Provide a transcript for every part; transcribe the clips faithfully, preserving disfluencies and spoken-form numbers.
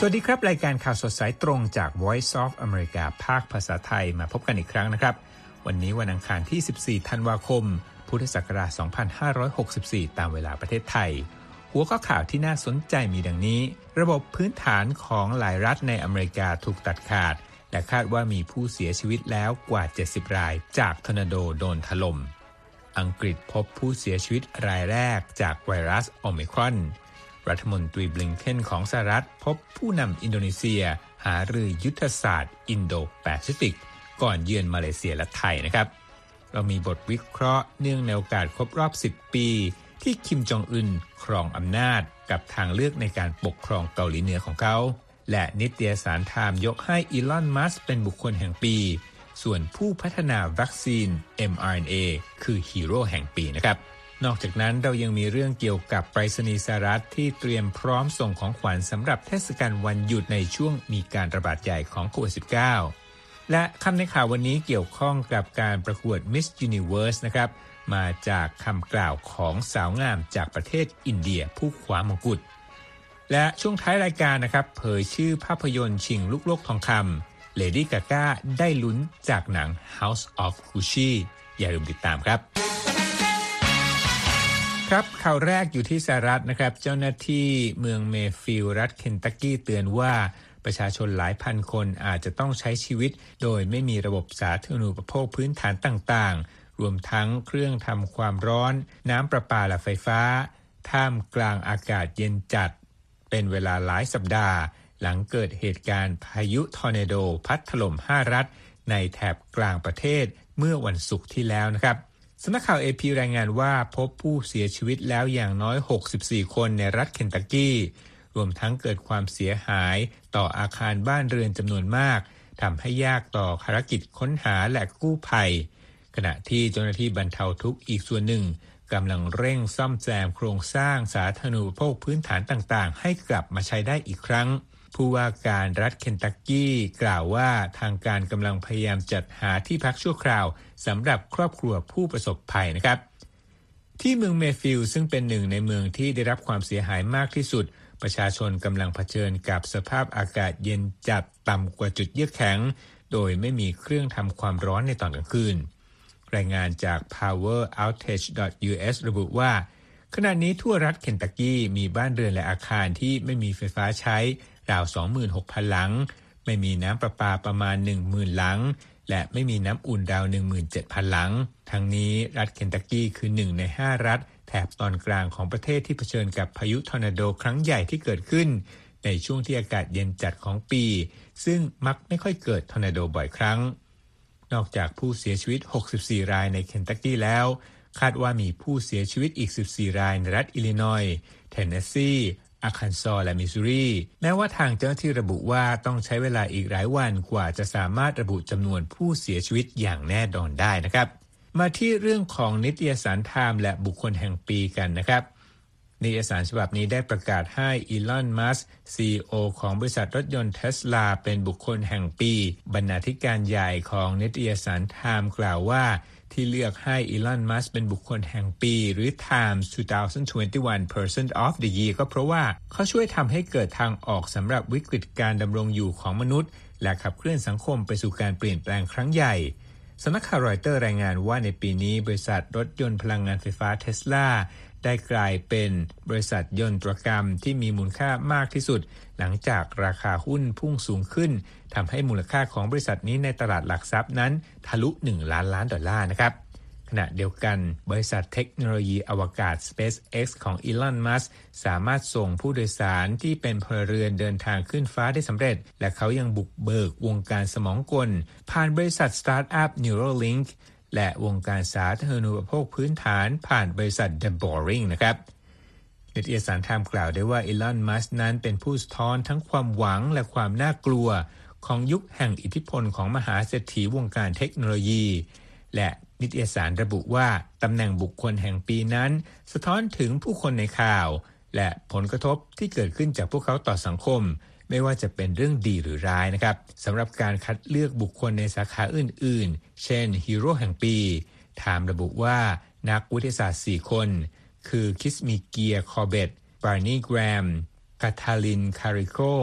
สวัสดีครับรายการข่าวสดสายตรงจาก Voice of America ภาคภาษาไทยมาพบกันอีกครั้งนะครับวันนี้วันอังคารที่สิบสี่ธันวาคมพุทธศักราชสองพันห้าร้อยหกสิบสี่ตามเวลาประเทศไทยหัวข้อข่าวที่น่าสนใจมีดังนี้ระบบพื้นฐานของหลายรัฐในอเมริกาถูกตัดขาดและคาดว่ามีผู้เสียชีวิตแล้วกว่าเจ็ดสิบรายจากทอร์นาโดโดนถล่มอังกฤษพบผู้เสียชีวิตรายแรกจากไวรัสโอมิครอนรัฐมนตรีบลิงเคนของสหรัฐพบผู้นำอินโดนีเซียหารือยุทธศาสตร์อินโดแปซิฟิกก่อนเยือนมาเลเซียและไทยนะครับเรามีบทวิเคราะห์เนื่องในโอกาสครบรอบสิบปีที่คิมจองอึนครองอำนาจกับทางเลือกในการปกครองเกาหลีเหนือของเขาและนิตยสารไทม์ยกให้อีลอนมัสก์เป็นบุคคลแห่งปีส่วนผู้พัฒนาวัคซีน เอ็ม อาร์ เอ็น เอ คือฮีโร่แห่งปีนะครับนอกจากนั้นเรายังมีเรื่องเกี่ยวกับไปรษณีย์สหรัฐที่เตรียมพร้อมส่งของขวัญสำหรับเทศกาลวันหยุดในช่วงมีการระบาดใหญ่ของโควิด สิบเก้า และคำในข่าววันนี้เกี่ยวข้องกับการประกวด Miss Universe นะครับมาจากคำกล่าวของสาวงามจากประเทศอินเดียผู้คว้ามงกุฎและช่วงท้ายรายการนะครับเผยชื่อภาพยนตร์ชิงลูกโลกทองคำ Lady Gaga ได้ลุ้นจากหนัง House of Gucci อย่าลืมติดตามครับครับข่าวแรกอยู่ที่สหรัฐนะครับเจ้าหน้าที่เมืองเมฟิลด์รัฐเคนตักกี้เตือนว่าประชาชนหลายพันคนอาจจะต้องใช้ชีวิตโดยไม่มีระบบสาธารณูปโภคพื้นฐานต่างๆรวมทั้งเครื่องทำความร้อนน้ำประปาและไฟฟ้าท่ามกลางอากาศเย็นจัดเป็นเวลาหลายสัปดาห์หลังเกิดเหตุการณ์พายุทอร์นาโดพัดถล่มห้ารัฐในแถบกลางประเทศเมื่อวันศุกร์ที่แล้วนะครับสำนักข่าว เอ พี รายงานว่าพบผู้เสียชีวิตแล้วอย่างน้อยหกสิบสี่คนในรัฐเคนตักกี้รวมทั้งเกิดความเสียหายต่ออาคารบ้านเรือนจำนวนมากทำให้ยากต่อภารกิจค้นหาและกู้ภัยขณะที่เจ้าหน้าที่บรรเทาทุกข์อีกส่วนหนึ่งกำลังเร่งซ่อมแซมโครงสร้างสาธารณูปโภคพื้นฐานต่างๆให้กลับมาใช้ได้อีกครั้งผู้ว่าการรัฐเคนตักกี้กล่าวว่าทางการกำลังพยายามจัดหาที่พักชั่วคราวสำหรับครอบครัวผู้ประสบภัยนะครับที่เมืองเมฟิลด์ซึ่งเป็นหนึ่งในเมืองที่ได้รับความเสียหายมากที่สุดประชาชนกำลังเผชิญกับสภาพอากาศเย็นจัดต่ำกว่าจุดเยือกแข็งโดยไม่มีเครื่องทำความร้อนในตอนกลางคืนรายงานจาก พาวเวอร์ เอาท์เทจ ดอท ยู เอส ระบุว่าขณะนี้ทั่วรัฐเคนตักกี้มีบ้านเรือนและอาคารที่ไม่มีไฟฟ้าใช้ราว สองหมื่นหกพัน หลังไม่มีน้ำประปาประมาณ หนึ่งหมื่น หลังและไม่มีน้ำอุ่นราว หนึ่งหมื่นเจ็ดพัน หลังทั้งนี้รัฐเคนตักกี้คือหนึ่งในห้ารัฐแถบตอนกลางของประเทศที่เผชิญกับพายุทอร์นาโดครั้งใหญ่ที่เกิดขึ้นในช่วงที่อากาศเย็นจัดของปีซึ่งมักไม่ค่อยเกิดทอร์นาโดบ่อยครั้งนอกจากผู้เสียชีวิตหกสิบสี่รายในเคนตักกี้แล้วคาดว่ามีผู้เสียชีวิตอีกสิบสี่รายในรัฐอิลลินอยส์เทนเนสซีอาคันซอและมิสซูรีแม้ว่าทางเจ้าหน้าที่ระบุว่าต้องใช้เวลาอีกหลายวันกว่าจะสามารถระบุจำนวนผู้เสียชีวิตอย่างแน่นอนได้นะครับมาที่เรื่องของนิตยสารไทม์และบุคคลแห่งปีกันนะครับนิตยสารฉบับนี้ได้ประกาศให้อีลอนมัสก์ ซี อี โอ ของบริษัทรถยนต์ Tesla เป็นบุคคลแห่งปีบรรณาธิการใหญ่ของนิตยสารไทม์กล่าวว่าที่เลือกให้อีลอนมัสก์เป็นบุคคลแห่งปีหรือ Times สองพันยี่สิบเอ็ด Person of the Year ก็เพราะว่าเขาช่วยทำให้เกิดทางออกสำหรับวิกฤตการดำรงอยู่ของมนุษย์และขับเคลื่อนสังคมไปสู่การเปลี่ยนแปลงครั้งใหญ่สำนักข่าวรอยเตอร์รายงานว่าในปีนี้บริษัทรถยนต์พลังงานไฟฟ้า Tesla ได้กลายเป็นบริษัทยนตรกรรมที่มีมูลค่ามากที่สุดหลังจากราคาหุ้นพุ่งสูงขึ้นทำให้มูลค่าของบริษัทนี้ในตลาดหลักทรัพย์นั้นทะลุหนึ่งล้านล้านดอลลาร์นะครับขณะเดียวกันบริษัทเทคโนโลยีอวกาศ SpaceX ของอีลอนมัสก์สามารถส่งผู้โดยสารที่เป็นพลเรือนเดินทางขึ้นฟ้าได้สำเร็จและเขายังบุกเบิกวงการสมองกลผ่านบริษัทสตาร์ทอัพ Neuralink และวงการสาธารณูปโภคพื้นฐานผ่านบริษัท The Boring นะครับนิตยสารไทม์กล่าวได้ว่าอีลอนมัสก์นั้นเป็นผู้สะท้อนทั้งความหวังและความน่ากลัวของยุคแห่งอิทธิพลของมหาเศรษฐีวงการเทคโนโลยีและนิตยสารระบุว่าตำแหน่งบุคคลแห่งปีนั้นสะท้อนถึงผู้คนในข่าวและผลกระทบที่เกิดขึ้นจากพวกเขาต่อสังคมไม่ว่าจะเป็นเรื่องดีหรือร้ายนะครับสำหรับการคัดเลือกบุคคลในสาขาอื่นๆเช่นฮีโร่แห่งปีไทม์ระบุว่านักวิทยาศาสตร์สี่คนคือคิสมีเกียร์คอร์เบตบาร์นีแกรมคาทาลินคาริโก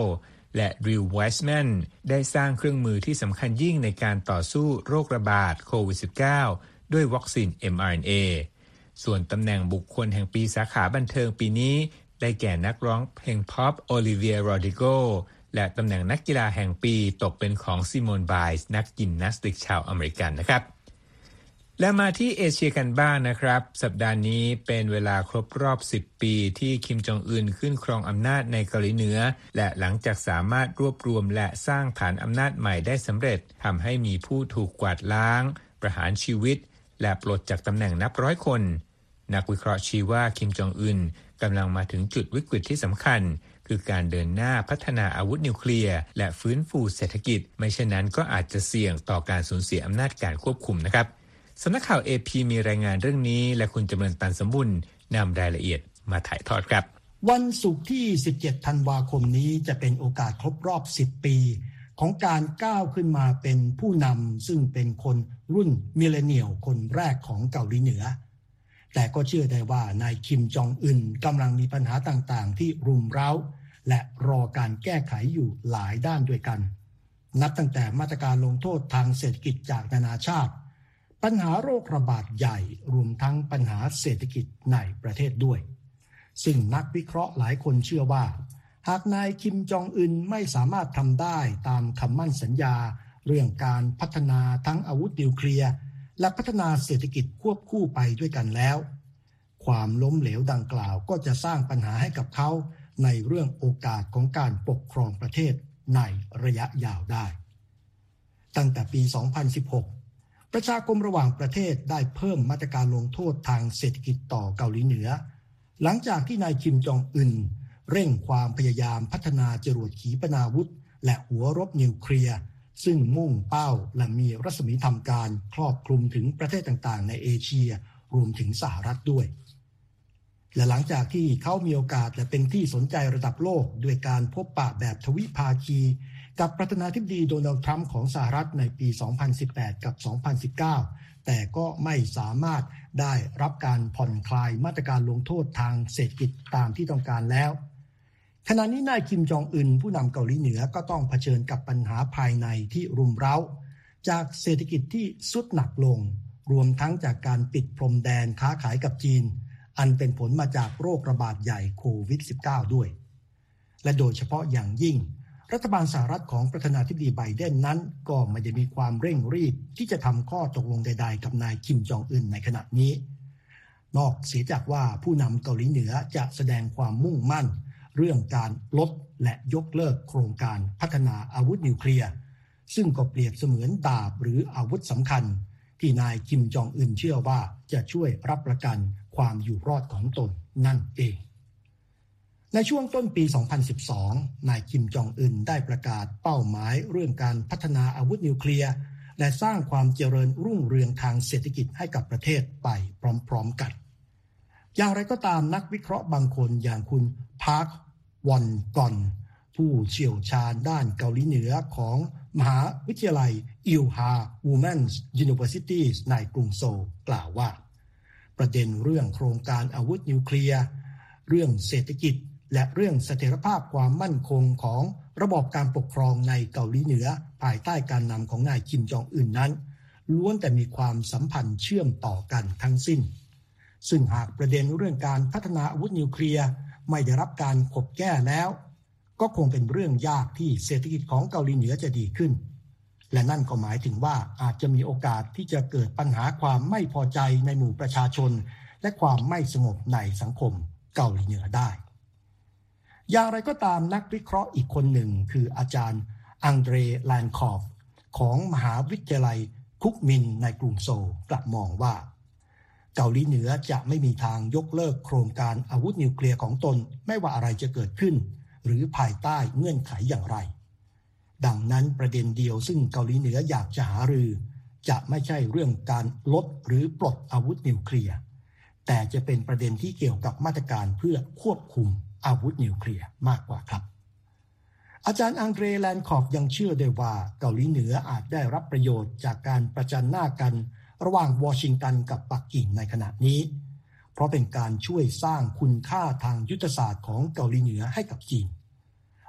และดริล ไวส์แมนได้สร้างเครื่องมือที่สำคัญยิ่งในการต่อสู้โรคระบาดโควิด สิบเก้า ด้วยวัคซีน เอ็ม อาร์ เอ็น เอ ส่วนตำแหน่งบุคคลแห่งปีสาขาบันเทิงปีนี้ได้แก่นักร้องเพลงพ็อปโอลิเวีย โรดริโกและตำแหน่งนักกีฬาแห่งปีตกเป็นของซิโมน ไบล์ส์นักยิมนาสติกชาวอเมริกันนะครับและมาที่เอเชียกันบ้าง นะครับสัปดาห์นี้เป็นเวลาครบรอบสิบปีที่คิมจองอึนขึ้นครองอำนาจในเกาหลีเหนือและหลังจากสามารถรวบรวมและสร้างฐานอำนาจใหม่ได้สำเร็จทำให้มีผู้ถูกกวาดล้างประหารชีวิตและปลดจากตำแหน่งนับร้อยคนนักวิเคราะห์ชี้ว่าคิมจองอึนกำลังมาถึงจุดวิกฤตที่สำคัญคือการเดินหน้าพัฒนาอาวุธนิวเคลียร์และฟื้นฟูเศรษฐกิจไม่เช่นนั้นก็อาจจะเสี่ยงต่อการสูญเสียอำนาจการควบคุมนะครับสำนักข่าว เอ พี มีรายงานเรื่องนี้และคุณจำเริญตันสมบุญนำรายละเอียดมาถ่ายทอดครับวันศุกร์ที่สิบเจ็ดธันวาคมนี้จะเป็นโอกาสครบรอบสิบปีของการก้าวขึ้นมาเป็นผู้นำซึ่งเป็นคนรุ่นมิลเลนเนียลคนแรกของเกาหลีเหนือแต่ก็เชื่อได้ว่านายคิมจองอึนกำลังมีปัญหาต่างๆที่รุมเร้าและรอการแก้ไขอยู่หลายด้านด้วยกันนับตั้งแต่มาตรการลงโทษทางเศรษฐกิจจากนานาชาติปัญหาโรคระบาดใหญ่รวมทั้งปัญหาเศรษฐกิจในประเทศด้วยซึ่งนักวิเคราะห์หลายคนเชื่อว่าหากนายคิมจองอึนไม่สามารถทำได้ตามคำมั่นสัญญาเรื่องการพัฒนาทั้งอาวุธนิวเคลียร์และพัฒนาเศรษฐกิจควบคู่ไปด้วยกันแล้วความล้มเหลวดังกล่าวก็จะสร้างปัญหาให้กับเขาในเรื่องโอกาสของการปกครองประเทศในระยะยาวได้ตั้งแต่ปี สองพันสิบหก ประชาคมระหว่างประเทศได้เพิ่มมาตรการลงโทษทางเศรษฐกิจต่อเกาหลีเหนือหลังจากที่นายคิมจองอึนเร่งความพยายามพัฒนาจรวดขีปนาวุธและหัวรบนิวเคลียร์ซึ่งมุ่งเป้าและมีรัศมีทำการครอบคลุมถึงประเทศต่างๆในเอเชียรวมถึงสหรัฐด้วยและหลังจากที่เขามีโอกาสและเป็นที่สนใจระดับโลกด้วยการพบปะแบบทวิภาคีกับประธานาธิบดีโดนัลด์ทรัมป์ของสหรัฐในปี สองพันสิบแปด กับ สองพันสิบเก้า แต่ก็ไม่สามารถได้รับการผ่อนคลายมาตรการลงโทษทางเศรษฐกิจตามที่ต้องการแล้วขณะนี้นายคิมจองอึนผู้นำเกาหลีเหนือก็ต้องเผชิญกับปัญหาภายในที่รุมเร้าจากเศรษฐกิจที่ทรุดหนักลงรวมทั้งจากการปิดพรมแดนค้าขายกับจีนอันเป็นผลมาจากโรคระบาดใหญ่โควิด สิบเก้า ด้วยและโดยเฉพาะอย่างยิ่งรัฐบาลสหรัฐของประธานาธิบดีไบเดนนั้นก็ไม่ได้มีความเร่งรีบที่จะทำข้อตกลงใดๆกับนายคิมจองอึนในขณะนี้นอกเสียจากว่าผู้นำเกาหลีเหนือจะแสดงความมุ่งมั่นเรื่องการลดและยกเลิกโครงการพัฒนาอาวุธนิวเคลียร์ซึ่งก็เปรียบเสมือนดาบหรืออาวุธสำคัญที่นายคิมจองอึนเชื่อว่าจะช่วยรับประกันความอยู่รอดของตนนั่นเองในช่วงต้นปี สองพันสิบสอง นายคิมจองอึนได้ประกาศเป้าหมายเรื่องการพัฒนาอาวุธนิวเคลียร์และสร้างความเจริญรุ่งเรืองทางเศรษฐกิจให้กับประเทศไปพร้อมๆกันอย่างไรก็ตามนักวิเคราะห์บางคนอย่างคุณพาร์ควอนกอนผู้เชี่ยวชาญด้านเกาหลีเหนือของมหาวิทยาลัยอิลฮา Women's University ในกรุงโซลกล่าวว่าประเด็นเรื่องโครงการอาวุธนิวเคลียร์เรื่องเศรษฐกิจและเรื่องเสถียรภาพความมั่นคงของระบอบการปกครองในเกาหลีเหนือภายใต้การนำของนายคิมจองอึนนั้นล้วนแต่มีความสัมพันธ์เชื่อมต่อกันทั้งสิ้นซึ่งหากประเด็นเรื่องการพัฒนาอาวุธนิวเคลียร์ไม่ได้รับการขบแก้แล้วก็คงเป็นเรื่องยากที่เศรษฐกิจของเกาหลีเหนือจะดีขึ้นและนั่นก็หมายถึงว่าอาจจะมีโอกาสที่จะเกิดปัญหาความไม่พอใจในหมู่ประชาชนและความไม่สงบในสังคมเกาหลีเหนือได้อย่างไรก็ตามนักวิเคราะห์อีกคนหนึ่งคืออาจารย์อังเดรแลนคอฟของมหาวิทยาลัยคุกมินในกรุงโซลกลับมองว่าเกาหลีเหนือจะไม่มีทางยกเลิกโครงการอาวุธนิวเคลียร์ของตนไม่ว่าอะไรจะเกิดขึ้นหรือภายใต้เงื่อนไขอย่างไรดังนั้นประเด็นเดียวซึ่งเกาหลีเหนืออยากจะหารือจะไม่ใช่เรื่องการลดหรือปลดอาวุธนิวเคลียร์แต่จะเป็นประเด็นที่เกี่ยวกับมาตรการเพื่อควบคุมอาวุธนิวเคลียร์มากกว่าครับอาจารย์อังเดรแลนคอฟยังเชื่อได้ว่าเกาหลีเหนืออาจได้รับประโยชน์จากการประจันหน้ากันระหว่างวอชิงตันกับปักกิ่งในขณะนี้เพราะเป็นการช่วยสร้างคุณค่าทางยุทธศาสตร์ของเกาหลีเหนือให้กับจีน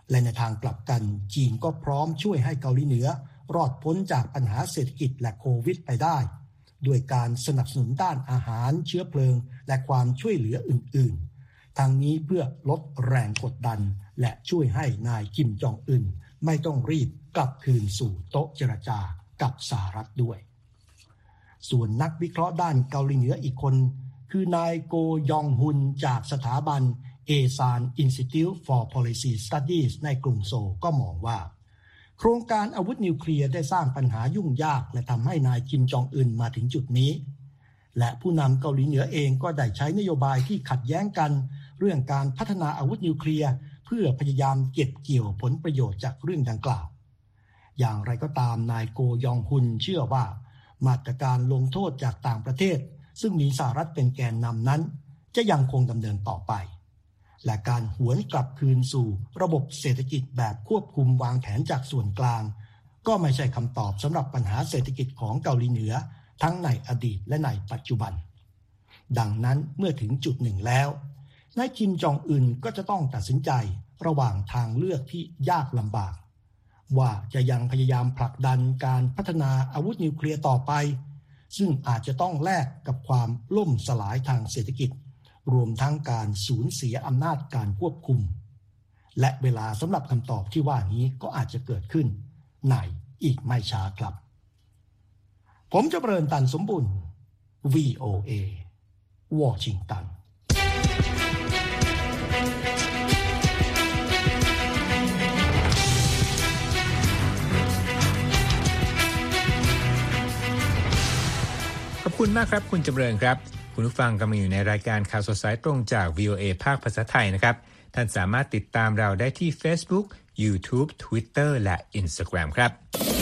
และในทางกลับกันจีนก็พร้อมช่วยให้เกาหลีเหนือรอดพ้นจากปัญหาเศรษฐกิจและโควิดไปได้ด้วยการสนับสนุนด้านอาหารเชื้อเพลิงและความช่วยเหลืออื่นๆทั้งนี้เพื่อลดแรงกดดันและช่วยให้นายคิมจองอึนไม่ต้องรีบกลับคืนสู่โต๊ะเจรจากับสหรัฐด้วยส่วนนักวิเคราะห์ด้านเกาหลีเหนืออีกคนคือนายโกยองฮุนจากสถาบัน Asan Institute for Policy Studies ในกรุงโซลก็มองว่าโครงการอาวุธนิวเคลียร์ได้สร้างปัญหายุ่งยากและทำให้นายคิมจองอึนมาถึงจุดนี้และผู้นำเกาหลีเหนือเองก็ได้ใช้นโยบายที่ขัดแย้งกันเรื่องการพัฒนาอาวุธนิวเคลียร์เพื่อพยายามเก็บเกี่ยวผลประโยชน์จากเรื่องดังกล่าวอย่างไรก็ตามนายโกยองฮุนเชื่อว่ามาตรการลงโทษจากต่างประเทศซึ่งมีสหรัฐเป็นแกนนำนั้นจะยังคงดำเนินต่อไปและการหวนกลับคืนสู่ระบบเศรษฐกิจแบบควบคุมวางแผนจากส่วนกลางก็ไม่ใช่คำตอบสำหรับปัญหาเศรษฐกิจของเกาหลีเหนือทั้งในอดีตและในปัจจุบันดังนั้นเมื่อถึงจุดหนึ่งแล้วนายคิมจองอึนก็จะต้องตัดสินใจระหว่างทางเลือกที่ยากลำบากว่าจะยังพยายามผลักดันการพัฒนาอาวุธนิวเคลียร์ต่อไปซึ่งอาจจะต้องแลกกับความล่มสลายทางเศรษฐกิจรวมทั้งการสูญเสียอำนาจการควบคุมและเวลาสำหรับคำตอบที่ว่านี้ก็อาจจะเกิดขึ้นในอีกไม่ช้าครับผมจะเจริญตันสมบุญ วี โอ เอ วอชิงตันขอบคุณมากครับคุณจำเริญครับคุณผู้ฟังกำลังอยู่ในรายการข่าวสดสายตรงจาก วี โอ เอ ภาคภาษาไทยนะครับท่านสามารถติดตามเราได้ที่ Facebook, YouTube, Twitter และ Instagram ครับ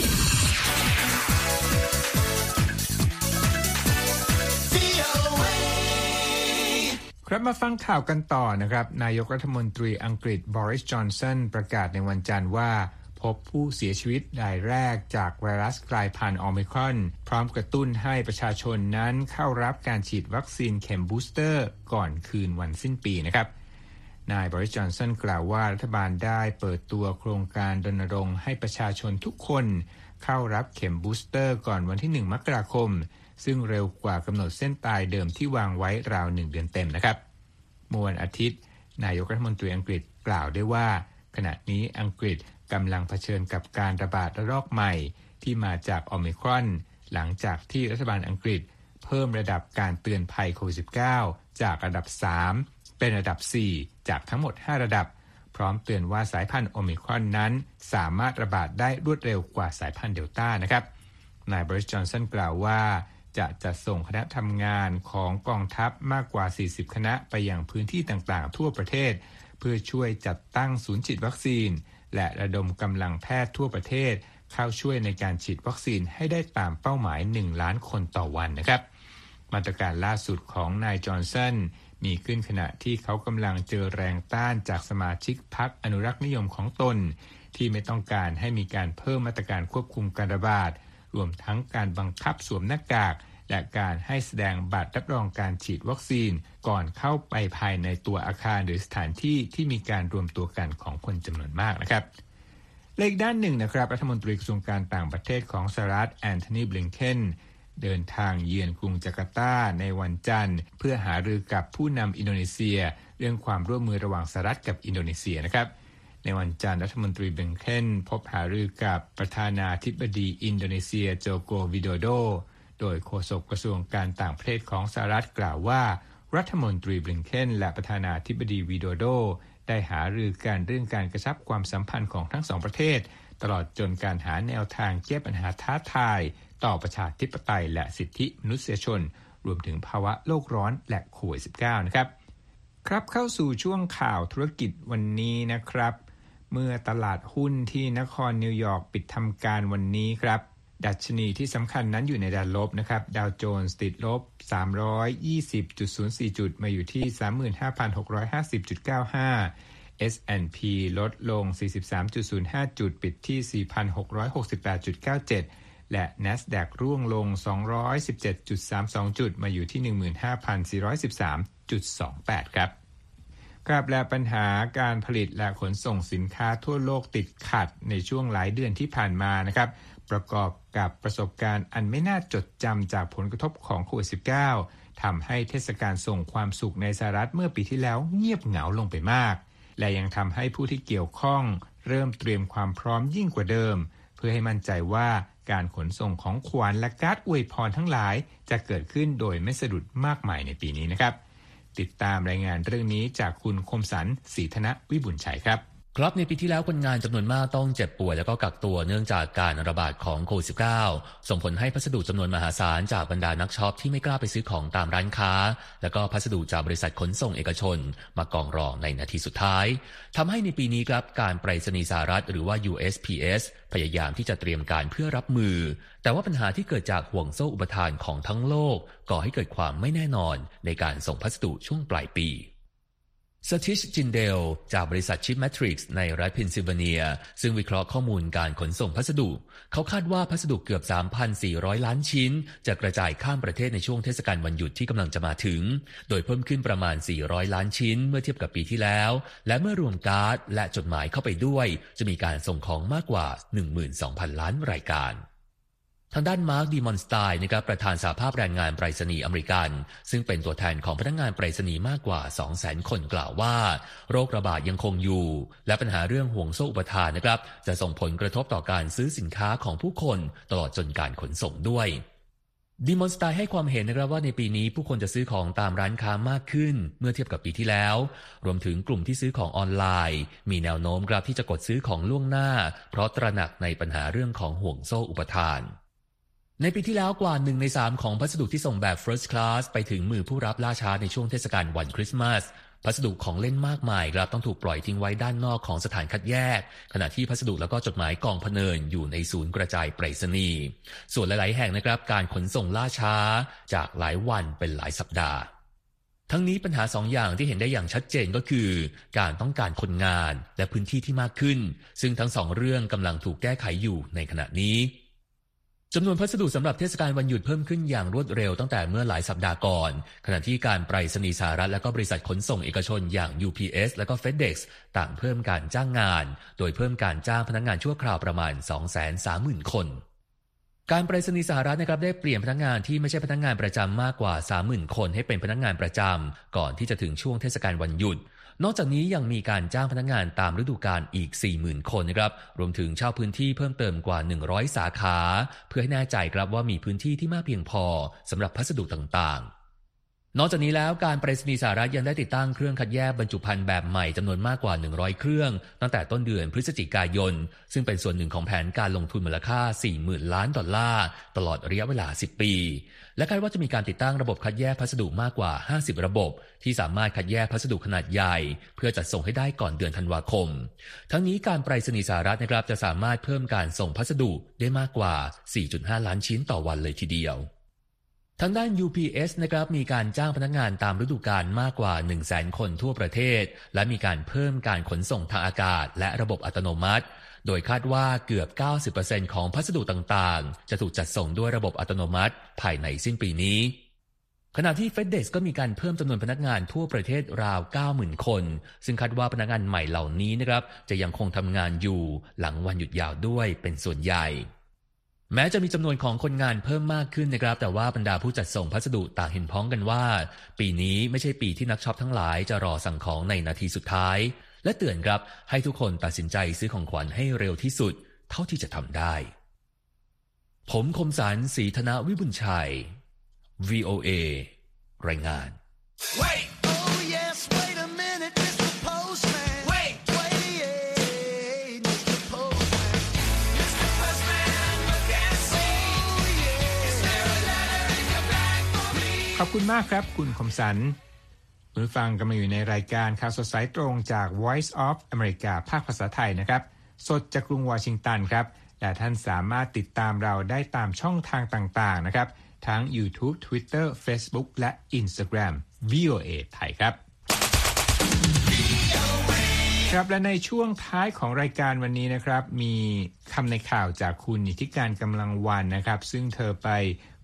ครับมาฟังข่าวกันต่อนะครับนายกรัฐมนตรีอังกฤษบริส จอนสันประกาศในวันจันทร์ว่าพบผู้เสียชีวิตรายแรกจากไวรัสกลายพันธุ์โอมิครอนพร้อมกระตุ้นให้ประชาชนนั้นเข้ารับการฉีดวัคซีนเข็มบูสเตอร์ก่อนคืนวันสิ้นปีนะครับนายบริส จอนสันกล่าวว่ารัฐบาลได้เปิดตัวโครงการรณรงค์ให้ประชาชนทุกคนเข้ารับเข็มบูสเตอร์ก่อนวันที่หนึ่งมกราคมซึ่งเร็วกว่ากำหนดเส้นตายเดิมที่วางไว้ราวหนึ่งเดือนเต็มนะครับเมื่อวันอาทิตย์นายกรัฐมนตรีอังกฤษกล่าวได้ว่าขณะนี้อังกฤษกำลังเผชิญกับการระบาดระลอกใหม่ที่มาจากโอมิครอนหลังจากที่รัฐบาลอังกฤษเพิ่มระดับการเตือนภัยโควิด สิบเก้า จากระดับสามเป็นระดับสี่จากทั้งหมดห้าระดับพร้อมเตือนว่าสายพันธุ์โอมิครอนนั้นสามารถระบาดได้รวดเร็วกว่าสายพันธุ์เดลต้านะครับนายบริส จอนสันกล่าวว่าจะจัดส่งคณะทำงานของกองทัพมากกว่าสี่สิบคณะไปยังพื้นที่ต่างๆทั่วประเทศเพื่อช่วยจัดตั้งศูนย์ฉีดวัคซีนและระดมกำลังแพทย์ทั่วประเทศเข้าช่วยในการฉีดวัคซีนให้ได้ตามเป้าหมายหนึ่งล้านคนต่อวันนะครับมาตรการล่าสุดของนายจอห์นสันมีขึ้นขณะที่เขากำลังเจอแรงต้านจากสมาชิกพรรคอนุรักษ์นิยมของตนที่ไม่ต้องการให้มีการเพิ่มมาตรการควบคุมการระบาดรวมทั้งการบังคับสวมหน้ากากและการให้แสดงบัตรรับรองการฉีดวัคซีนก่อนเข้าไปภายในตัวอาคารหรือสถานที่ที่มีการรวมตัวกันของคนจำนวนมากนะครับและอีกด้านหนึ่งนะครับรัฐมนตรีกระทรวงการต่างประเทศของสหรัฐแอนโทนี บลิงเคนเดินทางเยือนกรุงจาการ์ตาในวันจันทร์เพื่อหารือกับผู้นำอินโดนีเซียเรื่องความร่วมมือระหว่างสหรัฐกับอินโดนีเซียนะครับในวันจันทร์รัฐมนตรีบลิงเคนพบหารือกับประธานาธิบดีอินโดนีเซียโจโกวิโดโดโดยโฆษกกระทรวงการต่างประเทศของสหรัฐกล่าวว่ารัฐมนตรีบลิงเคนและประธานาธิบดีวิโดโดได้หารือกันเรื่องการกระชับความสัมพันธ์ของทั้งสองประเทศตลอดจนการหาแนวทางแก้ปัญหาท้าทายต่อประชาธิปไตยและสิทธิมนุษยชนรวมถึงภาวะโลกร้อนและโควิด สิบเก้า นะครับครับเข้าสู่ช่วงข่าวธุรกิจวันนี้นะครับเมื่อตลาดหุ้นที่นครนิวยอร์กปิดทำการวันนี้ครับดัชนีที่สำคัญนั้นอยู่ในด้านลบนะครับดาวโจนส์ติดลบ สามร้อยยี่สิบจุดศูนย์สี่ จุดมาอยู่ที่ สามหมื่นห้าพันหกร้อยห้าสิบจุดเก้าห้า เอส แอนด์ พี ลดลง สี่สิบสามจุดศูนย์ห้า จุดปิดที่ สี่พันหกร้อยหกสิบแปดจุดเก้าเจ็ด และ NASDAQ ร่วงลง สองร้อยสิบเจ็ดจุดสามสอง จุดมาอยู่ที่ หนึ่งหมื่นห้าพันสี่ร้อยสิบสามจุดสองแปด ครับครับและปัญหาการผลิตและขนส่งสินค้าทั่วโลกติดขัดในช่วงหลายเดือนที่ผ่านมานะครับประกอบกับประสบการณ์อันไม่น่าจดจำจากผลกระทบของโควิด สิบเก้า ทำให้เทศกาลส่งความสุขในสหรัฐเมื่อปีที่แล้วเงียบเหงาลงไปมากและยังทำให้ผู้ที่เกี่ยวข้องเริ่มเตรียมความพร้อมยิ่งกว่าเดิมเพื่อให้มั่นใจว่าการขนส่งของขวัญและการ์ดอวยพรทั้งหลายจะเกิดขึ้นโดยไม่สะดุดมากมายในปีนี้นะครับติดตามรายงานเรื่องนี้จากคุณคมสันต์ ศรีธนวิบุญชัยครับครับในปีที่แล้วคนงานจำนวนมากต้องเจ็บป่วยแล้วก็กักตัวเนื่องจากการระบาดของโควิด สิบเก้า ส่งผลให้พัสดุจำนวนมหาศาลจากบรรดานักช็อปที่ไม่กล้าไปซื้อของตามร้านค้าแล้วก็พัสดุจากบริษัทขนส่งเอกชนมากองรอในนาทีสุดท้ายทำให้ในปีนี้ครับการไปรษณีย์สหรัฐหรือว่า ยู เอส พี เอส พยายามที่จะเตรียมการเพื่อรับมือแต่ว่าปัญหาที่เกิดจากห่วงโซ่อุปทานของทั้งโลกก่อให้เกิดความไม่แน่นอนในการส่งพัสดุช่วงปลายปีสติช จินเดลจากบริษัทชิปแมทริกซ์ในรัฐเพนซิลเวเนียซึ่งวิเคราะห์ข้อมูลการขนส่งพัสดุเขาคาดว่าพัสดุเกือบ สามพันสี่ร้อย ล้านชิ้นจะกระจายข้ามประเทศในช่วงเทศกาลวันหยุดที่กำลังจะมาถึงโดยเพิ่มขึ้นประมาณสี่ร้อยล้านชิ้นเมื่อเทียบกับปีที่แล้วและเมื่อรวมการ์ดและจดหมายเข้าไปด้วยจะมีการส่งของมากกว่า หนึ่งหมื่นสองพัน ล้านรายการทางด้านมาร์ค ดีมอนสไตน์นะครับประธานสหภาพแรงงานไปรษณีย์อเมริกันซึ่งเป็นตัวแทนของพนักงานไปรษณีย์มากกว่า สองแสน คนกล่าวว่าโรคระบาดยังคงอยู่และปัญหาเรื่องห่วงโซ่อุปทานนะครับจะส่งผลกระทบต่อการซื้อสินค้าของผู้คนตลอดจนการขนส่งด้วยดีมอนสไตน์ให้ความเห็นนะครับว่าในปีนี้ผู้คนจะซื้อของตามร้านค้ามากขึ้นเมื่อเทียบกับปีที่แล้วรวมถึงกลุ่มที่ซื้อของออนไลน์มีแนวโน้มครับที่จะกดซื้อของล่วงหน้าเพราะตระหนักในปัญหาเรื่องของห่วงโซ่อุปทานในปีที่แล้วกว่าหนึ่งในสามของพัสดุที่ส่งแบบ First Class ไปถึงมือผู้รับล่าช้าในช่วงเทศกาลวันคริสต์มาสพัสดุของเล่นมากมายครับต้องถูกปล่อยทิ้งไว้ด้านนอกของสถานคัดแยกขณะที่พัสดุแล้วก็จดหมายกองพเนินอยู่ในศูนย์กระจายไปรษณีย์ส่วนหลายๆแห่งนะครับการขนส่งล่าช้าจากหลายวันเป็นหลายสัปดาห์ทั้งนี้ปัญหาสองอย่างที่เห็นได้อย่างชัดเจนก็คือการต้องการคนงานและพื้นที่ที่มากขึ้นซึ่งทั้งสองเรื่องกำลังถูกแก้ไขอยู่ในขณะนี้จำนวนพัสดุสำหรับเทศกาลวันหยุดเพิ่มขึ้นอย่างรวดเร็วตั้งแต่เมื่อหลายสัปดาห์ก่อนขณะที่การไปรษณีย์สหรัฐและก็บริษัทขนส่งเอกชนอย่าง ยู พี เอส และก็ FedEx ต่างเพิ่มการจ้างงานโดยเพิ่มการจ้างพนักงานชั่วคราวประมาณ สองแสนสามหมื่น คนการไปรษณีย์สหรัฐนะครับได้เปลี่ยนพนักงานที่ไม่ใช่พนักงานประจำมากกว่า สามหมื่น คนให้เป็นพนักงานประจำก่อนที่จะถึงช่วงเทศกาลวันหยุดนอกจากนี้ยังมีการจ้างพนักงานตามฤดูกาลอีก สี่หมื่น คนนะครับรวมถึงเช่าพื้นที่เพิ่มเติมกว่าหนึ่งร้อยสาขาเพื่อให้แน่ใจครับว่ามีพื้นที่ที่มากเพียงพอสำหรับพัสดุต่างๆนอกจากนี้แล้วการไปรษณีย์สหรัฐยังได้ติดตั้งเครื่องคัดแยกบรรจุภัณฑ์แบบใหม่จำนวนมากกว่าหนึ่งร้อยเครื่องตั้งแต่ต้นเดือนพฤศจิกายนซึ่งเป็นส่วนหนึ่งของแผนการลงทุนมูลค่า สี่หมื่น ล้านดอลลาร์ตลอดระยะเวลาสิบปีและคาดว่าจะมีการติดตั้งระบบคัดแยกพัสดุมากกว่าห้าสิบระบบที่สามารถคัดแยกพัสดุขนาดใหญ่เพื่อจัดส่งให้ได้ก่อนเดือนธันวาคมทั้งนี้การไปรษณีย์สหรัฐนะครับจะสามารถเพิ่มการส่งพัสดุได้มากกว่า สี่จุดห้า ล้านชิ้นต่อวันเลยทีเดียวทางด้าน ยู พี เอส นะครับมีการจ้างพนักงานตามฤดูกาลมากกว่า หนึ่งแสน คนทั่วประเทศและมีการเพิ่มการขนส่งทางอากาศและระบบอัตโนมัติโดยคาดว่าเกือบ เก้าสิบเปอร์เซ็นต์ ของพัสดุต่างๆจะถูกจัดส่งด้วยระบบอัตโนมัติภายในสิ้นปีนี้ขณะที่ FedEx ก็มีการเพิ่มจำนวนพนักงานทั่วประเทศราว เก้าหมื่น คนซึ่งคาดว่าพนักงานใหม่เหล่านี้นะครับจะยังคงทำงานอยู่หลังวันหยุดยาวด้วยเป็นส่วนใหญ่แม้จะมีจำนวนของคนงานเพิ่มมากขึ้นนะครับแต่ว่าบรรดาผู้จัดส่งพัสดุต่างเห็นพ้องกันว่าปีนี้ไม่ใช่ปีที่นักช็อปทั้งหลายจะรอสั่งของในนาทีสุดท้ายและเตือนครับให้ทุกคนตัดสินใจซื้อของขวัญให้เร็วที่สุดเท่าที่จะทำได้ผมคมสันต์ ศรีธนวิบุญชัย วี โอ เอ รายงานขอบคุณมากครับคุณคมสันต์คุณฟังกำลังอยู่ในรายการข่าวสดสายตรงจาก Voice of America ภาคภาษาไทยนะครับสดจากกรุงวอชิงตันครับและท่านสามารถติดตามเราได้ตามช่องทางต่างๆนะครับทั้ง YouTube Twitter Facebook และ Instagram วี โอ เอ ไทยครับครับและในช่วงท้ายของรายการวันนี้นะครับมีคำในข่าวจากคุณนิติการกำลังวันนะครับซึ่งเธอไป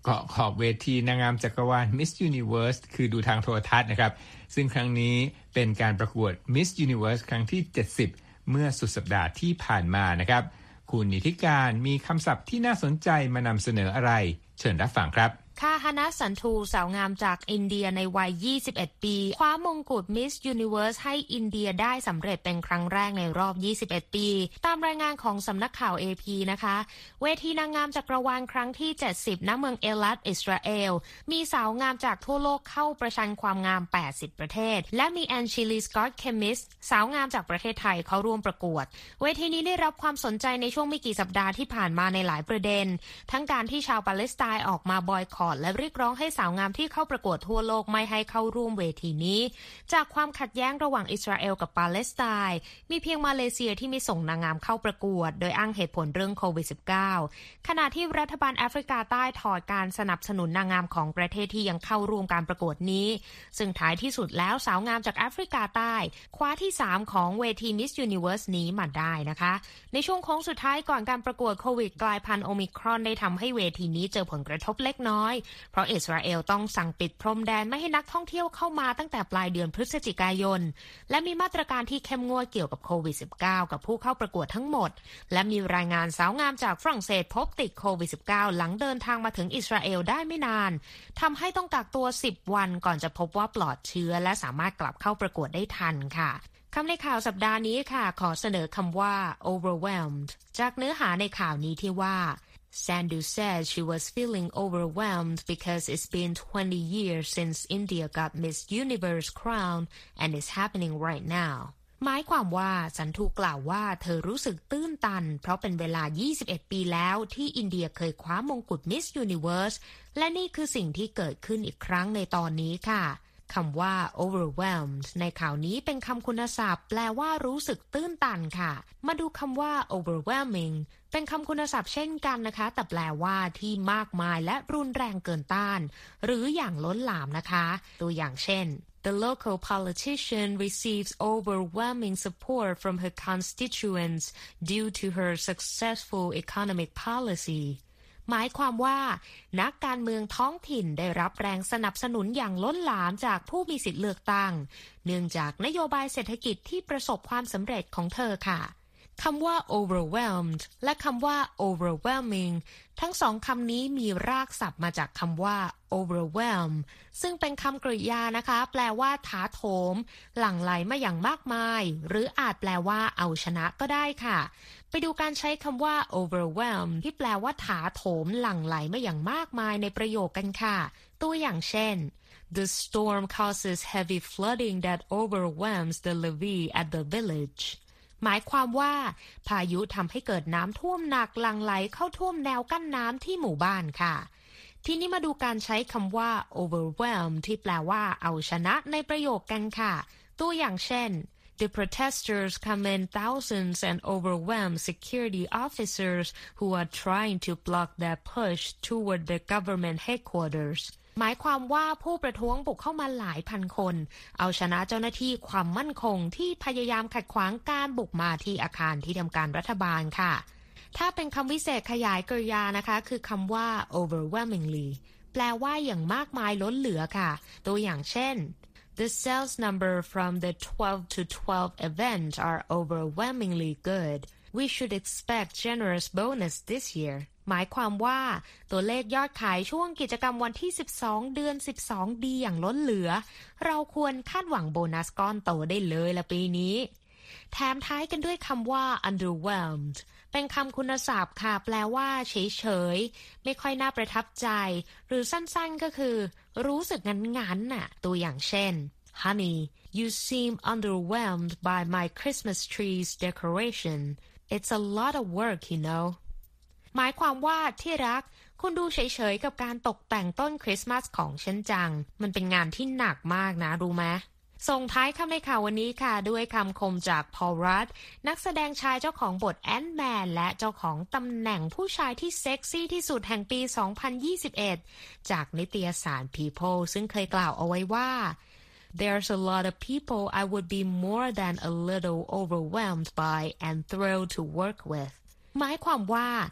เกาะขอบเวทีนางงามจักรวาล Miss Universe คือดูทางโทรทัศน์นะครับซึ่งครั้งนี้เป็นการประกวด Miss Universe ครั้งที่เจ็ดสิบเมื่อสุดสัปดาห์ที่ผ่านมานะครับคุณนิติการมีคำศัพท์ที่น่าสนใจมานำเสนออะไรเชิญรับฟังครับคาฮานะสันทูสาวงามจากอินเดียในวัยยี่สิบเอ็ดปีคว้ามงกุฎ Miss Universe ให้อินเดียได้สำเร็จเป็นครั้งแรกในรอบยี่สิบเอ็ดปีตามรายงานของสำนักข่าว เอ พี นะคะเวทีนางงามจักรวาลครั้งที่เจ็ดสิบณเมืองเอลัตอิสราเอลมีสาวงามจากทั่วโลกเข้าประชันความงามแปดสิบประเทศและมีแอนชิลีสกอตเคมิสสาวงามจากประเทศไทยเข้าร่วมประกวดเวทีนี้ได้รับความสนใจในช่วงไม่กี่สัปดาห์ที่ผ่านมาในหลายประเด็นทั้งการที่ชาวปาเลสไตน์ออกมาบอยคอตและเรียกร้องให้สาวงามที่เข้าประกวดทั่วโลกไม่ให้เข้าร่วมเวทีนี้จากความขัดแย้งระหว่างอิสราเอลกับปาเลสไตน์มีเพียงมาเลเซียที่ไม่ส่งนางงามเข้าประกวดโดยอ้างเหตุผลเรื่องโควิด สิบเก้า ขณะที่รัฐบาลแอฟริกาใต้ถอดการสนับสนุนนางงามของประเทศที่ยังเข้าร่วมการประกวดนี้ซึ่งท้ายที่สุดแล้วสาวงามจากแอฟริกาใต้คว้าที่สามของเวที Miss Universe นี้มาได้นะคะในช่วงโค้งสุดท้ายก่อนการประกวดโควิดกลายพันธุ์โอมิครอนได้ทำให้เวทีนี้เจอผลกระทบเล็กน้อยเพราะอิสราเอลต้องสั่งปิดพรมแดนไม่ให้นักท่องเที่ยวเข้ามาตั้งแต่ปลายเดือนพฤศจิกายนและมีมาตรการที่เข้มงวดเกี่ยวกับโควิด สิบเก้า กับผู้เข้าประกวดทั้งหมดและมีรายงานสาวงามจากฝรั่งเศสพบติดโควิด สิบเก้า หลังเดินทางมาถึงอิสราเอลได้ไม่นานทำให้ต้องกักตัวสิบวันก่อนจะพบว่าปลอดเชื้อและสามารถกลับเข้าประกวดได้ทันค่ะคำในข่าวสัปดาห์นี้ค่ะขอเสนอคำว่า overwhelmed จากเนื้อหาในข่าวนี้ที่ว่าSandhu said she was feeling overwhelmed because it's been twenty years since India got Miss Universe crown and it's happening right now หมายความว่าสันทูกล่าวว่าเธอรู้สึกตื้นตันเพราะเป็นเวลายี่สิบเอ็ดปีแล้วที่อินเดียเคยคว้ามงกุฎ Miss Universe และนี่คือสิ่งที่เกิดขึ้นอีกครั้งในตอนนี้ค่ะคำว่า overwhelmed ในข่าวนี้เป็นคำคุณศัพท์แปลว่ารู้สึกตื้นตันค่ะมาดูคำว่า overwhelming เป็นคำคุณศัพท์เช่นกันนะคะแต่แปลว่าที่มากมายและรุนแรงเกินต้านหรืออย่างล้นหลามนะคะตัวอย่างเช่น The local politician receives overwhelming support from her constituents due to her successful economic policyหมายความว่านักการเมืองท้องถิ่นได้รับแรงสนับสนุนอย่างล้นหลามจากผู้มีสิทธิเลือกตั้งเนื่องจากนโยบายเศรษฐกิจที่ประสบความสำเร็จของเธอค่ะคำว่า overwhelmed และคำว่า overwhelming ทั้งสองคำนี้มีรากศัพท์มาจากคำว่า overwhelm ซึ่งเป็นคำกริยานะคะแปลว่าถาโถมหลั่งไหลมาอย่างมากมายหรืออาจแปลว่าเอาชนะก็ได้ค่ะไปดูการใช้คำว่า overwhelm ที่แปลว่าถาโถมหลั่งไหลมาอย่างมากมายในประโยคกันค่ะตัวอย่างเช่น The storm causes heavy flooding that overwhelms the levee at the villageหมายความว่าพายุทำให้เกิดน้ำท่วมหนักหลั่งไหลเข้าท่วมแนวกั้นน้ำที่หมู่บ้านค่ะทีนี้มาดูการใช้คำว่า overwhelm ที่แปลว่าเอาชนะในประโยคกันค่ะตัวอย่างเช่น The protesters come in thousands and overwhelm security officers who are trying to block their push toward the government headquartersหมายความว่าผู้ประท้วงบุกเข้ามาหลายพันคนเอาชนะเจ้าหน้าที่ความมั่นคงที่พยายามขัดขวางการบุกมาที่อาคารที่ทำการรัฐบาลค่ะถ้าเป็นคำวิเศษขยายกริยานะคะคือคำว่า overwhelmingly แปลว่าอย่างมากมายล้นเหลือค่ะตัวอย่างเช่น The sales number from the twelve to twelve event are overwhelmingly good. We should expect generous bonus this year.หมายความว่าตัวเลขยอดขายช่วงกิจกรรมวันที่สิบสองเดือนสิบสองดีอย่างล้นเหลือเราควรคาดหวังโบนัสก้อนโตได้เลยละปีนี้แถมท้ายกันด้วยคำว่า underwhelmed เป็นคำคุณศัพท์ค่ะแปลว่าเฉยๆไม่ค่อยน่าประทับใจหรือสั้นๆก็คือรู้สึกงั้นๆน่ะตัวอย่างเช่น Honey, you seem underwhelmed by my Christmas tree's decoration. It's a lot of work, you know.หมายความว่าที่รักคุณดูเฉยๆกับการตกแต่งต้นคริสต์มาสของฉันจังมันเป็นงานที่หนักมากนะรู้ไหมส่งท้ายคำในข่าววันนี้ค่ะด้วยคำคมจากพอลรัดนักแสดงชายเจ้าของบทแอนท์แมนและเจ้าของตำแหน่งผู้ชายที่เซ็กซี่ที่สุดแห่งปีสองพันยี่สิบเอ็ดจากนิตยสาร People ซึ่งเคยกล่าวเอาไว้ว่า There's a lot of people I would be more than a little overwhelmed by and thrilled to work with หมายความว่า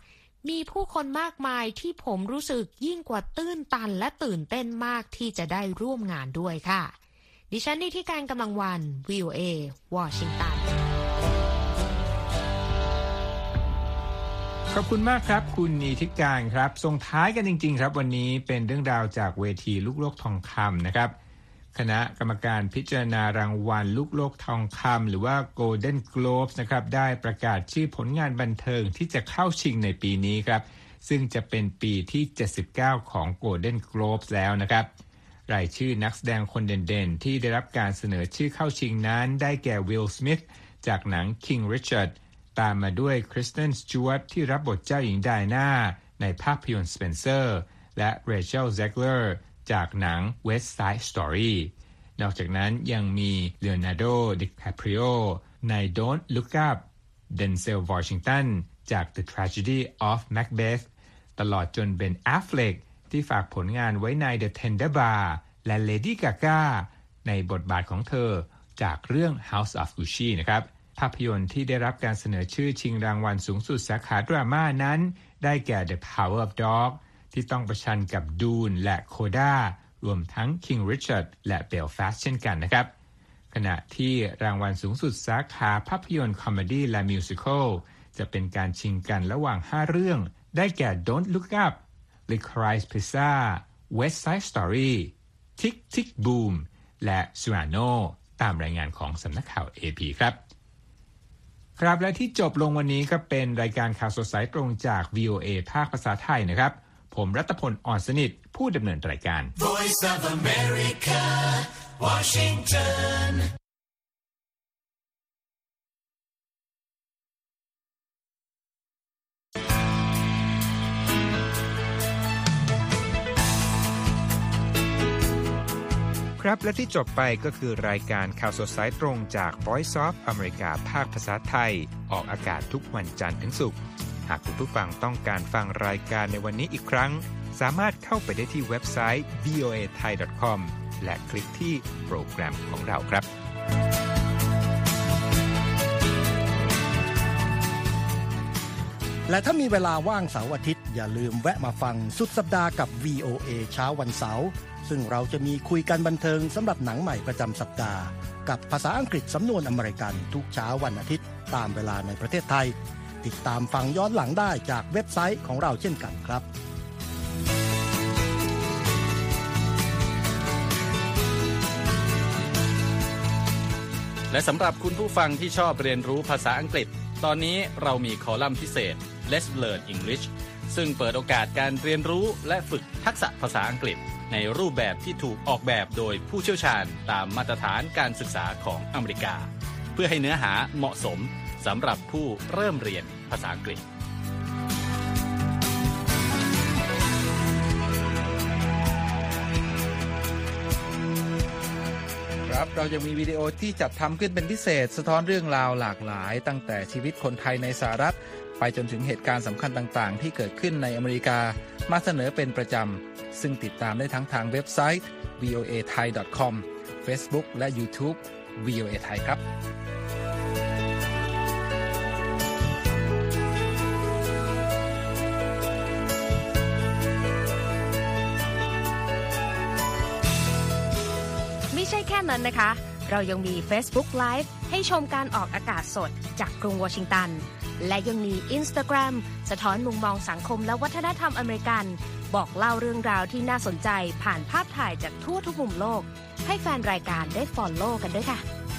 มีผู้คนมากมายที่ผมรู้สึกยิ่งกว่าตื้นตันและตื่นเต้นมากที่จะได้ร่วมงานด้วยค่ะดิฉันนิติการกำลังวัน วี โอ เอ วอชิงตันขอบคุณมากครับคุณนิติการครับส่งท้ายกันจริงๆครับวันนี้เป็นเรื่องราวจากเวทีลูกโลกทองคำนะครับคณะกรรมการพิจารณารางวัลลูกโลกทองคำหรือว่า Golden Globes นะครับได้ประกาศชื่อผลงานบันเทิงที่จะเข้าชิงในปีนี้ครับซึ่งจะเป็นปีที่เจ็ดสิบเก้าของ Golden Globes แล้วนะครับรายชื่อนักแสดงคนเด่นๆที่ได้รับการเสนอชื่อเข้าชิงนั้นได้แก่ Will Smith จากหนัง King Richard ตามมาด้วย Kristen Stewart ที่รับบทเจ้าหญิงไดอาน่าในภาพยนตร์ Spencer และ Rachel Zeglerจากหนัง West Side Story นอกจากนั้นยังมี Leonardo DiCaprio ใน Don't Look Up Denzel Washington จาก The Tragedy of Macbeth ตลอดจน Ben Affleck ที่ฝากผลงานไว้ใน The Tender Bar และ Lady Gaga ในบทบาทของเธอจากเรื่อง House of Gucci นะครับภาพยนตร์ที่ได้รับการเสนอชื่อชิงรางวัลสูงสุดสาขาดราม่านั้นได้แก่ The Power of Dog ที่ต้องประชันกับ Dune และ Coda รวมทั้ง King Richard และ Belfast เช่นกันนะครับขณะที่รางวัลสูงสุดสาขาภาพยนตร์คอมเมดี้และมิวสิคัลจะเป็นการชิงกันระหว่างห้าเรื่องได้แก่ Don't Look Up Licorice Pizza West Side Story Tick Tick Boom และ Cyrano ตามรายงานของสำนักข่าว เอ พี ครับครับและที่จบลงวันนี้ก็เป็นรายการข่าวสดสายตรงจาก วี โอ เอ ภาคภาษาไทยนะครับผมรัตพล อ่อนสนิทผู้ดำเนินรายการ Voice of America Washingtonครับและที่จบไปก็คือรายการข่าวสดสายตรงจาก Voice of America ภาคภาษาไทยออกอากาศทุกวันจันทร์ถึงศุกร์หากคุณผู้ฟังต้องการฟังรายการในวันนี้อีกครั้งสามารถเข้าไปได้ที่เว็บไซต์ วี โอ เอ ไทย ดอท คอม และคลิกที่โปรแกรมของเราครับและถ้ามีเวลาว่างเสาร์อาทิตย์อย่าลืมแวะมาฟังสุดสัปดาห์กับ วี โอ เอ เช้าวันเสาร์ซึ่งเราจะมีคุยกันบันเทิงสำหรับหนังใหม่ประจำสัปดาห์กับภาษาอังกฤษสำนวนอเมริกันทุกเช้าวันอาทิตย์ตามเวลาในประเทศไทยติดตามฟังย้อนหลังได้จากเว็บไซต์ของเราเช่นกันครับและสำหรับคุณผู้ฟังที่ชอบเรียนรู้ภาษาอังกฤษตอนนี้เรามีคอลัมน์พิเศษ Let's Learn English ซึ่งเปิดโอกาสการเรียนรู้และฝึกทักษะภาษาอังกฤษในรูปแบบที่ถูกออกแบบโดยผู้เชี่ยวชาญตามมาตรฐานการศึกษาของอเมริกาเพื่อให้เนื้อหาเหมาะสมสำหรับผู้เริ่มเรียนภาษาอังกฤษครับเรายังมีวิดีโอที่จัดทำขึ้นเป็นพิเศษสะท้อนเรื่องราวหลากหลายตั้งแต่ชีวิตคนไทยในสหรัฐไปจนถึงเหตุการณ์สำคัญต่างๆที่เกิดขึ้นในอเมริกามาเสนอเป็นประจำซึ่งติดตามได้ทั้งทางเว็บไซต์ วี โอ เอ ไทย ดอท คอม Facebook และ YouTube วี โอ เอ ไทยครับไม่ใช่แค่นั้นนะคะเรายังมี Facebook Live ให้ชมการออกอากาศสดจากกรุงวอชิงตันและยังมี Instagram สะท้อนมุมมองสังคมและวัฒนธรรมอเมริกันบอกเล่าเรื่องราวที่น่าสนใจผ่านภาพถ่ายจากทั่วทุกมุมโลกให้แฟนรายการได้ follow กันด้วยค่ะ